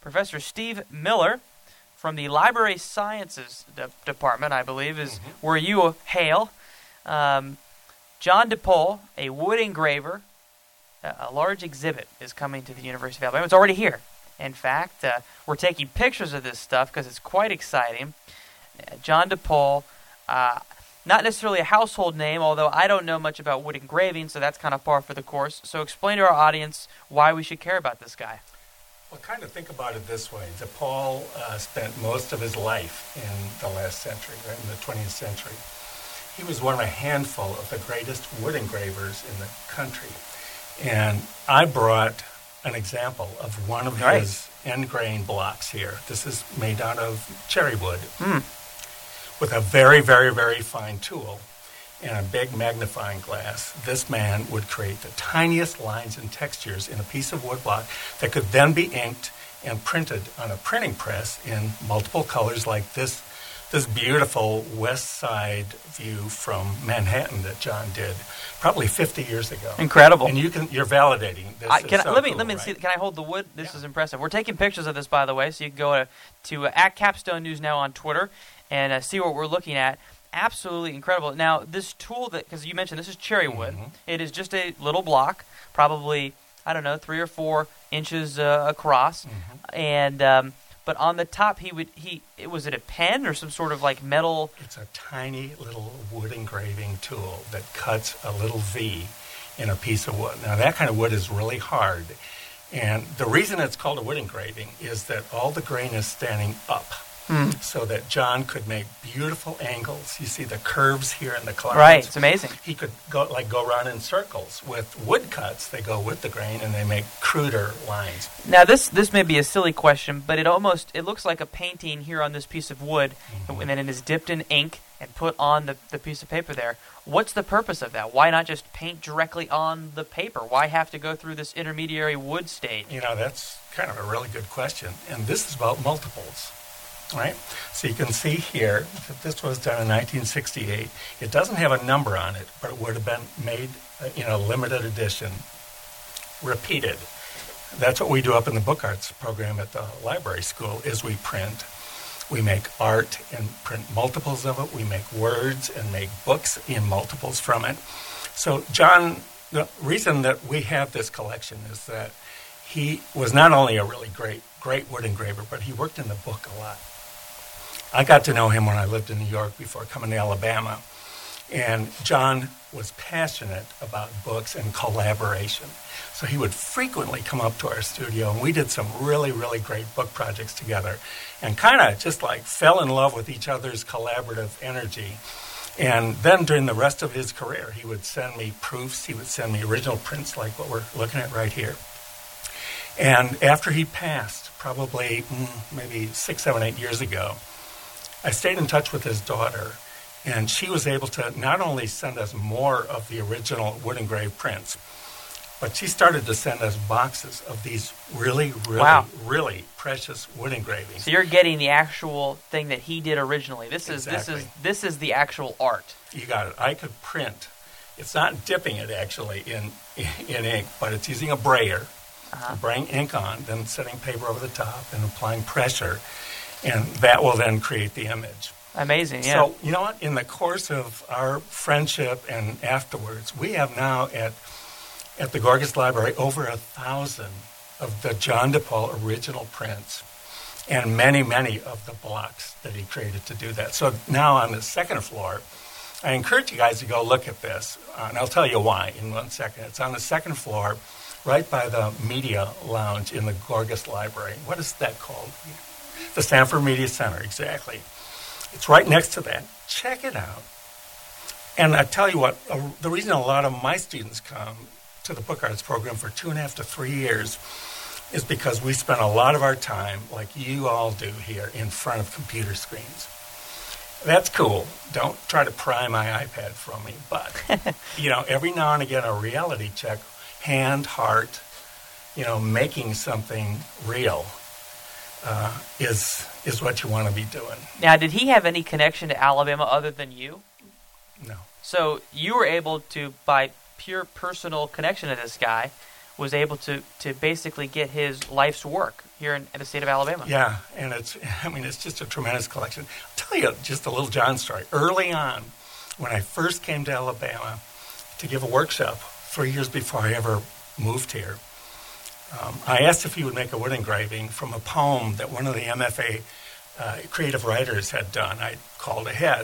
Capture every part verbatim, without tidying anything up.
Professor Steve Miller from the Library Sciences de- Department, I believe, is mm-hmm. where you hail. Um, John DePaul, a wood engraver, a, a large exhibit is coming to the University of Alabama. It's already here. In fact, uh, we're taking pictures of this stuff because it's quite exciting. Uh, John DePaul, uh, not necessarily a household name, although I don't know much about wood engraving, so that's kind of par for the course. So explain to our audience why we should care about this guy. Well, kind of think about it this way. DePaul uh, spent most of his life in the last century, right, in the twentieth century. He was one of a handful of the greatest wood engravers in the country. And I brought an example of one of right. his end grain blocks here. This is made out of cherry wood mm. with a very, very, very fine tool and a big magnifying glass. This man would create the tiniest lines and textures in a piece of wood block that could then be inked and printed on a printing press in multiple colors like this this beautiful west side view from Manhattan that John did probably fifty years ago. Incredible. And you can you're validating this. I, can so I, let me cool, let me right? see. Can I hold the wood? This Yeah. is impressive. We're taking pictures of this, by the way, so you can go to, to uh, at Capstone News Now on Twitter and uh, see what we're looking at. Absolutely incredible. Now, this tool that, because you mentioned this is cherry wood, Mm-hmm. it is just a little block, probably, I don't know, three or four inches uh, across, Mm-hmm. and um, but on the top he would he it was it a pen or some sort of like metal? It's a tiny little wood engraving tool that cuts a little V in a piece of wood. Now, that kind of wood is really hard, and the reason it's called a wood engraving is that all the grain is standing up. Hmm. So that John could make beautiful angles. You see the curves here in the clouds. Right, it's amazing. He could go like go around in circles. With wood cuts, they go with the grain and they make cruder lines. Now this this may be a silly question, but it almost it looks like a painting here on this piece of wood, Mm-hmm. and then it is dipped in ink and put on the, the piece of paper there. What's the purpose of that? Why not just paint directly on the paper? Why have to go through this intermediary wood stage? You know, that's kind of a really good question. And this is about multiples. Right? So you can see here that this was done in nineteen sixty-eight. It doesn't have a number on it, but it would have been made in a limited edition, repeated. That's what we do up in the book arts program at the library school, is we print. We make art and print multiples of it. We make words and make books in multiples from it. So John, the reason that we have this collection is that he was not only a really great, great wood engraver, but he worked in the book a lot. I got to know him when I lived in New York before coming to Alabama. And John was passionate about books and collaboration. So he would frequently come up to our studio, and we did some really, really great book projects together and kind of just like fell in love with each other's collaborative energy. And then during the rest of his career, he would send me proofs. He would send me original prints like what we're looking at right here. And after he passed, probably mm, maybe six, seven, eight years ago, I stayed in touch with his daughter, and she was able to not only send us more of the original wood engraved prints, but she started to send us boxes of these really, really, wow. really precious wood engravings. So you're getting the actual thing that he did originally. This is Exactly. this is this is the actual art. You got it. I could print. It's not dipping it actually in in ink, but it's using a brayer, Uh-huh. spraying ink on, then setting paper over the top and applying pressure, and that will then create the image. Amazing, yeah. So, you know what? In the course of our friendship and afterwards, we have now at at the Gorgas Library over a thousand of the John DePaul original prints and many, many of the blocks that he created to do that. So now on the second floor, I encourage you guys to go look at this, uh, and I'll tell you why in one second. It's on the second floor, right by the media lounge in the Gorgas Library. What is that called? The Sanford Media Center, exactly. It's right next to that. Check it out. And I tell you what, uh, the reason a lot of my students come to the book arts program for two and a half to three years is because we spend a lot of our time, like you all do here, in front of computer screens. That's cool. Don't try to pry my iPad from me. But, you know, every now and again, a reality check, hand, heart, you know, making something real uh, is is what you want to be doing. Now, did he have any connection to Alabama other than you? No. So you were able to, by pure personal connection to this guy, was able to, to basically get his life's work here in, in the state of Alabama. Yeah, and it's, I mean, it's just a tremendous collection. I'll tell you just a little John story. Early on, when I first came to Alabama to give a workshop, three years before I ever moved here, um, I asked if he would make a wood engraving from a poem that one of the M F A uh, creative writers had done. I called ahead.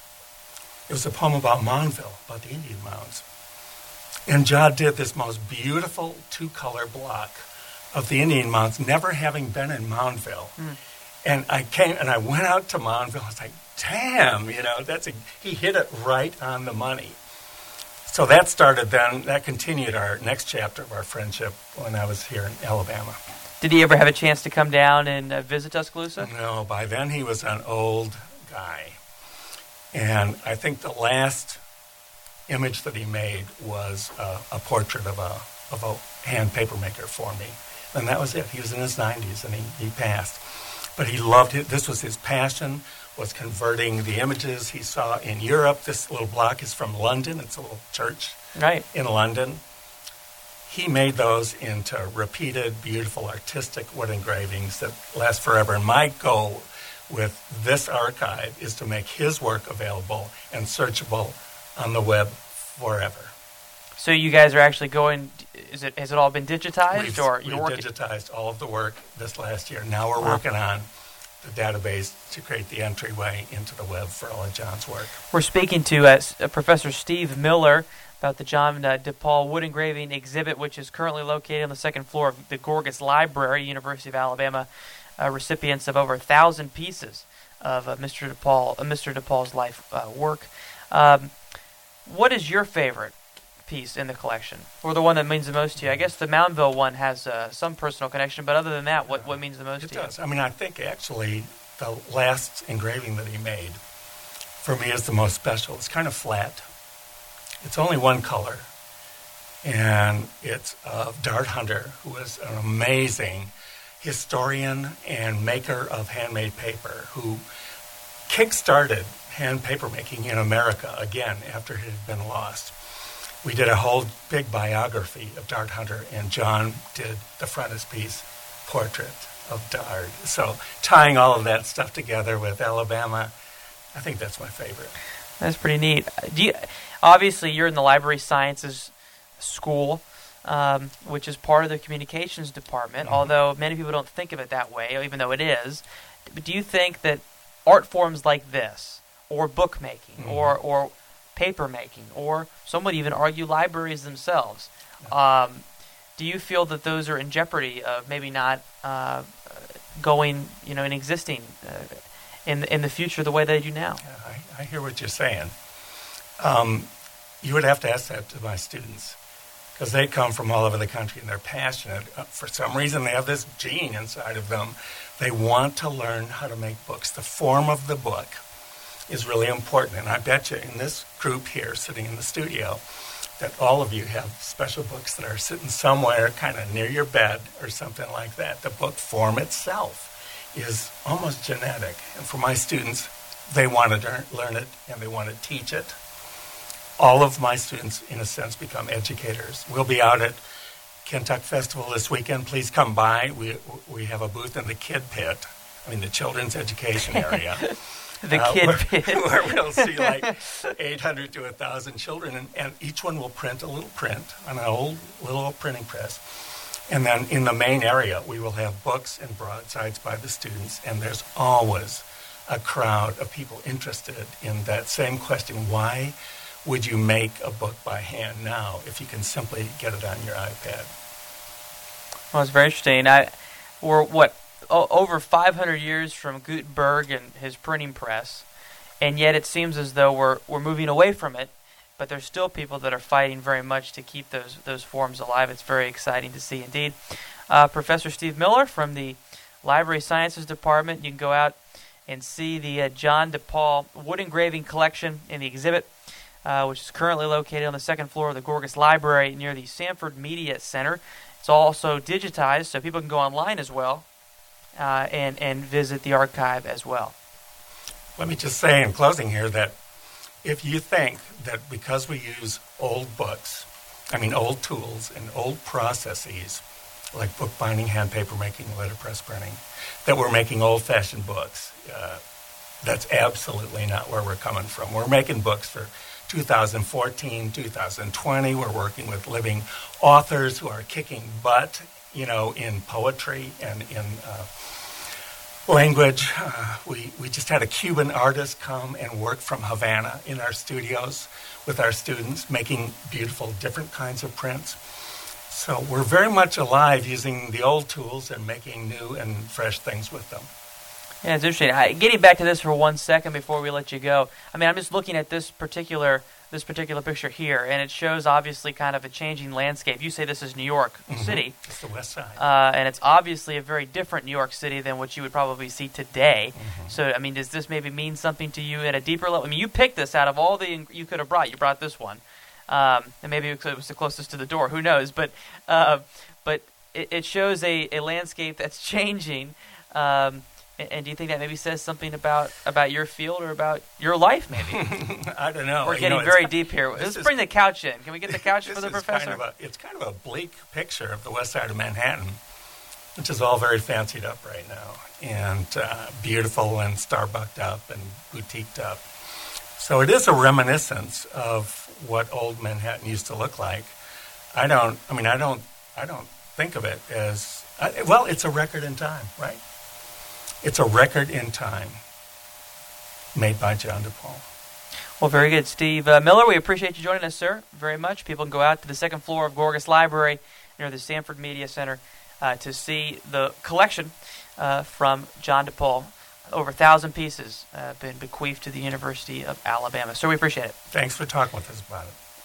It was a poem about Moundville, about the Indian mounds. And John did this most beautiful two-color block of the Indian mounds, never having been in Moundville. Mm. And I came and I went out to Moundville. I was like, damn, you know, that's a, he hit it right on the money. So that started then, that continued our next chapter of our friendship when I was here in Alabama. Did he ever have a chance to come down and uh, visit Tuscaloosa? No, by then he was an old guy. And I think the last image that he made was uh, a portrait of a of a hand papermaker for me. And that was it. He was in his nineties and he, he passed. But he loved it. This was his passion, was converting the images he saw in Europe. This little block is from London. It's a little church right. in London. He made those into repeated, beautiful, artistic wood engravings that last forever. And my goal with this archive is to make his work available and searchable on the web forever. So you guys are actually going, is it has it all been digitized? We've, or we've you're working? digitized all of the work this last year. Now we're wow. working on the database to create the entryway into the web for all of John's work. We're speaking to uh, uh, Professor Steve Miller about the John uh, DePaul wood engraving exhibit, which is currently located on the second floor of the Gorgas Library, University of Alabama, uh, recipients of over a thousand pieces of uh, Mister DePaul, uh, Mister DePaul's life uh, work. Um, what is your favorite piece in the collection, or the one that means the most to you? I guess the Moundville one has uh, some personal connection, but other than that, what, what means the most it to you? It does. I mean, I think actually the last engraving that he made for me is the most special. It's kind of flat. It's only one color, and it's of Dart Hunter, who is an amazing historian and maker of handmade paper, who kick-started hand paper making in America again after it had been lost. We did a whole big biography of Dart Hunter, and John did the frontispiece portrait of Dart. So tying all of that stuff together with Alabama, I think that's my favorite. That's pretty neat. Do you, obviously, you're in the Library Sciences School, um, which is part of the communications department, mm-hmm. although many people don't think of it that way, even though it is. But do you think that art forms like this, or bookmaking, mm-hmm. or or paper making, or some would even argue libraries themselves, um, do you feel that those are in jeopardy of maybe not uh, going, you know, and existing uh, in in the future the way they do now? Yeah, I, I hear what you're saying. Um, you would have to ask that to my students, because they come from all over the country and they're passionate. Uh, for some reason, they have this gene inside of them. They want to learn how to make books. The form of the book is really important. And I bet you in this group here sitting in the studio that all of you have special books that are sitting somewhere kind of near your bed or something like that. The book form itself is almost genetic. And for my students, they want to learn, learn it and they want to teach it. All of my students, in a sense, become educators. We'll be out at Kentuck Festival this weekend. Please come by. We we have a booth in the Kid Pit, I mean the children's education area. the uh, Kid where, Pit. Where we'll see like eight hundred to one thousand children, and, and each one will print a little print on an old little printing press. And then in the main area, we will have books and broadsides by the students, and there's always a crowd of people interested in that same question: why would you make a book by hand now if you can simply get it on your iPad? Well, it's very interesting. I, we're, what, o- over five hundred years from Gutenberg and his printing press, and yet it seems as though we're we're moving away from it, but there's still people that are fighting very much to keep those, those forms alive. It's very exciting to see indeed. Uh, Professor Steve Miller from the Library Sciences Department. You can go out and see the uh, John DePaul wood engraving collection in the exhibit, Uh, which is currently located on the second floor of the Gorgas Library near the Sanford Media Center. It's also digitized, so people can go online as well uh, and, and visit the archive as well. Let me just say in closing here that if you think that because we use old books I mean, old tools and old processes, like bookbinding, hand paper making, letterpress printing, that we're making old-fashioned books. Uh, that's absolutely not where we're coming from. We're making books for two thousand fourteen, two thousand twenty. We're working with living authors who are kicking butt, you know, in poetry and in uh, language. Uh, we, we just had a Cuban artist come and work from Havana in our studios with our students, making beautiful different kinds of prints. So we're very much alive using the old tools and making new and fresh things with them. Yeah, it's interesting. I, getting back to this for one second before we let you go. I mean, I'm just looking at this particular this particular picture here, and it shows obviously kind of a changing landscape. You say this is New York Mm-hmm. City. It's the West Side. Uh, and it's obviously a very different New York City than what you would probably see today. Mm-hmm. So, I mean, does this maybe mean something to you at a deeper level? I mean, you picked this out of all the ing- you could have brought. You brought this one. Um, and maybe it was the closest to the door. Who knows? But uh, but it, it shows a, a landscape that's changing. Um, and, and do you think that maybe says something about, about your field or about your life, maybe? I don't know. We're You getting know, very it's- deep here. this Let's is- bring the couch in. Can we get the couch This for the is professor? Kind of a, it's kind of a bleak picture of the West Side of Manhattan, which is all very fancied up right now, and uh, beautiful and Starbucked up and boutiqued up. So it is a reminiscence of what old Manhattan used to look like. I don't. I mean, I don't. I don't think of it as I, well. It's a record in time, right? It's a record in time made by John DePaul. Well, very good. Steve uh, Miller, we appreciate you joining us, sir, very much. People can go out to the second floor of Gorgas Library near the Sanford Media Center uh, to see the collection uh, from John DePaul. Over a thousand pieces have uh, been bequeathed to the University of Alabama. So we appreciate it. Thanks for talking with us about it.